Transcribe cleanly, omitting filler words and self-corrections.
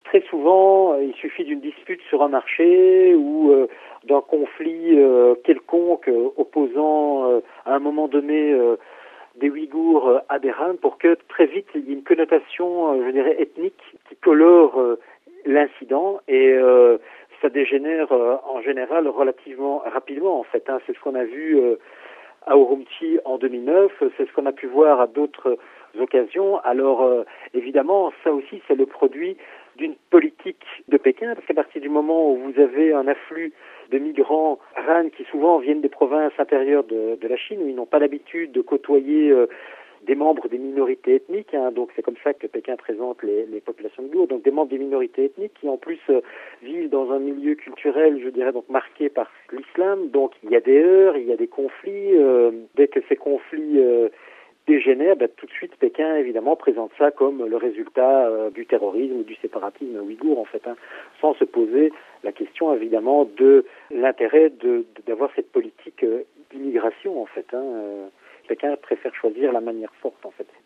Très souvent, il suffit d'une dispute sur un marché ou d'un conflit quelconque opposant à un moment donné des Ouïghours à des Han pour que très vite il y ait une connotation, je dirais, ethnique qui colore l'incident et ça dégénère en général relativement rapidement en fait. C'est ce qu'on a vu à Urumqi en 2009, c'est ce qu'on a pu voir à d'autres occasions. Alors évidemment, ça aussi c'est le produit d'une politique de Pékin, parce qu'à partir du moment où vous avez un afflux de migrants Han qui souvent viennent des provinces intérieures de la Chine, où ils n'ont pas l'habitude de côtoyer des membres des minorités ethniques, donc c'est comme ça que Pékin présente les populations ouïghours, donc des membres des minorités ethniques qui en plus vivent dans un milieu culturel, je dirais, donc marqué par l'islam, donc il y a des heurts, il y a des conflits, dès que ces conflits dégénère, tout de suite Pékin évidemment présente ça comme le résultat du terrorisme ou du séparatisme ouïghour en fait, sans se poser la question évidemment de l'intérêt d'avoir cette politique d'immigration en fait. Pékin préfère choisir la manière forte en fait.